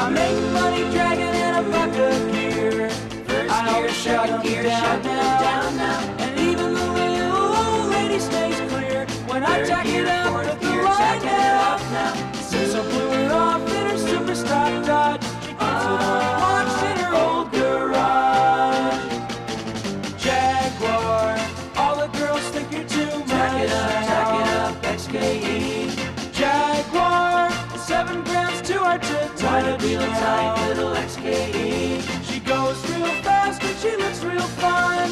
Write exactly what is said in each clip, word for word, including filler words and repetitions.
I'm making money dragging in a bucket of gear. First I always shut them gear, down, shut them down now. And even the real old lady stays clear when I jack it up with the light now. Since I blew her off in her super stock Dodge, she keeps it on watch in her old garage. Jaguar, all the girls think you're too much. Tack it up, tack it up, X K E. Jaguar, seven grams too hard to tie. Real tight little X K E. She goes real fast and she looks real fun.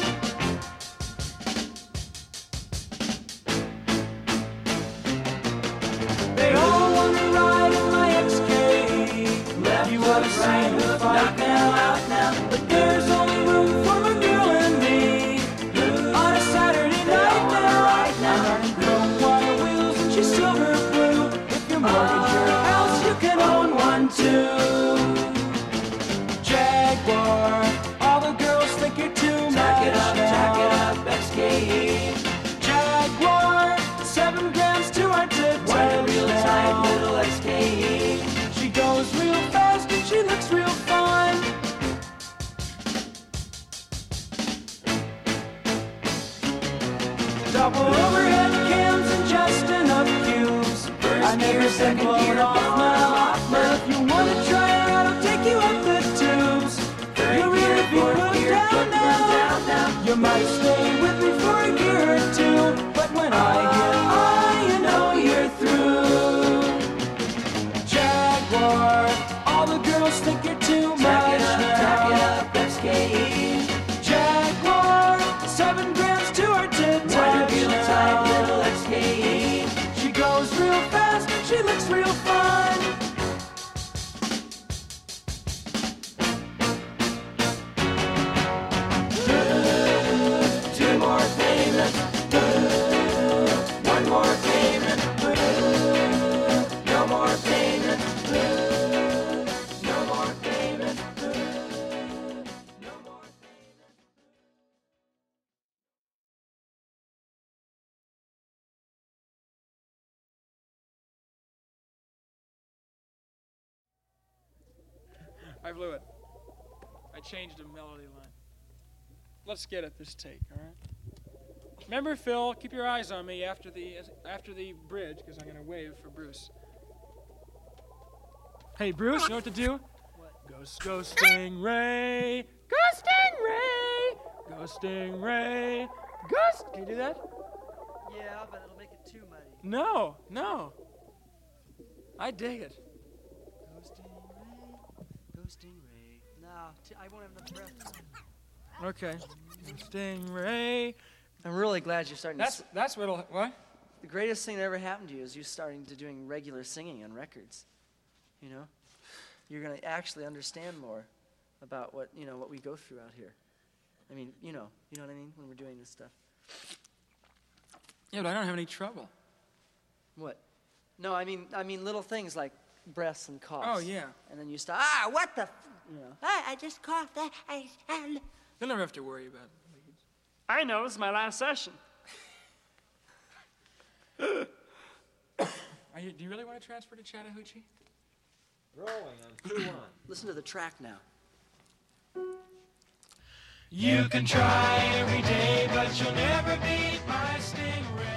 They all want to ride in my X K E. Left, you ought to sing the fight now, out now. But there's only room for a girl and me on a Saturday night now. Right now. Chrome wire wheels and she's silver blue. If you mortgage your house, you can own one too. Jaguar, all the girls think you're too much. Tack it up, tack it up, X K E. Jaguar, seven grams too hard to tie. Real tight little X K E. She goes real fast and she looks real fun. Double overhead cams and just enough cubes. First I never said blown off now. But if you wanna try it out, I'll take you up the tubes. You'll really be put down now. You might stay with me for a year or two, but when I get high, you know you're through. Jaguar, all the girls think you're too much. Tack it up, tack it up, X K E. Jaguar, seven grams too hard to touch. Real tight little X K E. She goes real fast and she looks real fun. Two more payments. One more payment. No more payment. No more payment. No more payment. I blew it. I changed a melody line. Let's get at this take, all right? Remember, Phil, keep your eyes on me after the after the bridge, because I'm going to wave for Bruce. Hey, Bruce, you know what to do? What? Ghost, ghost, stingray, ghost, stingray, ghost, stingray, ghost. Can you do that? Yeah, but it'll make it too muddy. No, no. I dig it. Ghosting Ray, ghosting Ray. No, t- I won't have enough breath. Okay. Stingray. I'm really glad you're starting That's to. S- that's what'll what? the greatest thing that ever happened to you is you starting to doing regular singing on records. You know, you're gonna actually understand more about what you know what we go through out here. I mean, you know, you know what I mean when we're doing this stuff. Yeah, but I don't have any trouble. What? No, I mean, I mean little things like breaths and coughs. Oh yeah. And then you start. Ah, what the? F-? You know. Ah, I just coughed. I, I, I. You'll never have to worry about it. I know, it's my last session. Are you, do you really want to transfer to Chattahoochee? Rolling on two one. Listen to the track now. You can try every day, but you'll never beat my stingray.